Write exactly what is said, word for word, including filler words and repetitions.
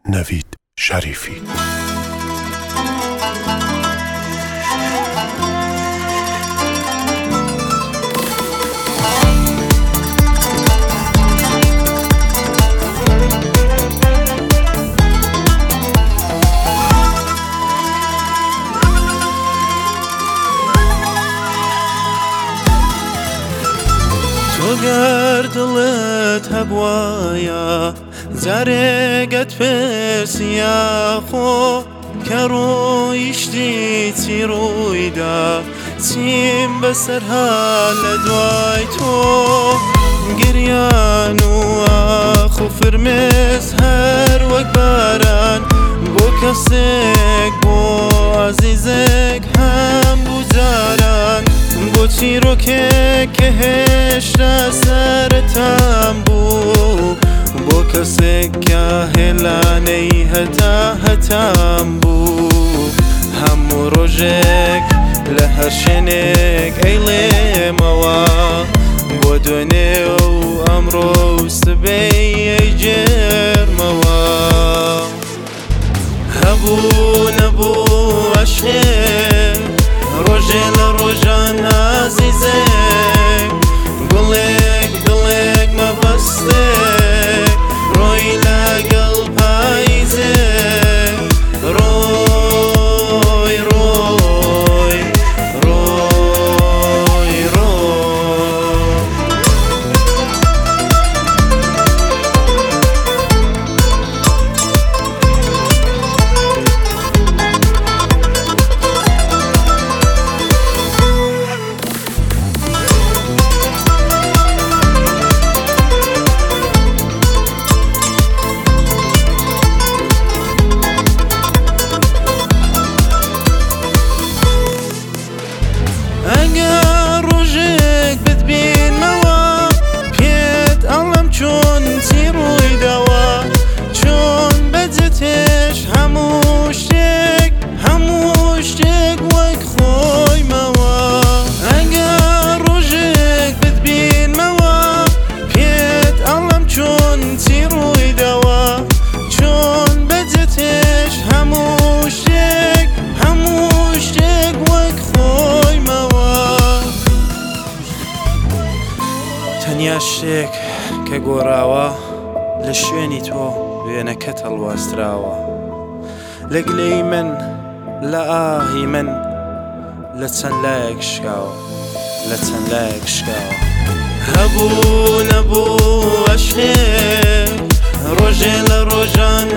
نەوید شەریفی. گەر دڵت هەبوایە جارێگەت پرسیە خۆ کە ڕۆیشتی چی ڕوویدا چیم بەسەرها لە دوای تۆ گریان و ئاخ و فرمێس هەر وەک باران بۆ کەسێک بۆ عەزیزێک هەموو جاران بۆ چیرۆکێک کە هێشتا سەرەتام بوو بۆ کەسێک کە هێلانەی هەتا هەتام بوو هەموو ڕۆژێک لە هەر شوێنێک ئەیڵێمەوە بۆ دوێنێ و ئەمڕۆ و سبەی ئەیجێرمەوە هەبوو نەبوو عەشقێک ڕۆژێ لە ڕۆژان عەزیزێک گوڵێک دڵێک مەبەستێک ڕۆی لەگەڵ پاییزێک ڕۆی ڕۆی ڕۆی ڕۆی ئەگەر ڕۆژێک بتبینمەوە پێت ئەڵێم چۆن چی ڕووی داوە چۆن بەجێتێش هەموو شتێک هەموو شتێک وەک خۆیمەوە ئەگەر ڕۆژێک بتبینمەوە پێت ئەڵێم چۆن چی ڕووی داوە چۆن بەجێتێش هەموو شتێک هەموو شتێک وەک خۆیمەوە تەنیا شتێک کە گۆڕاوە لە شوێنی تۆ وێنەکەت هەڵواستراوە لە گلەی من لە ئاهی من لە چەند لایەک شکاوە لە چەند لایەک شکاوە هەبوو نەبوو عەشقێک ڕۆژێ لە ڕۆژان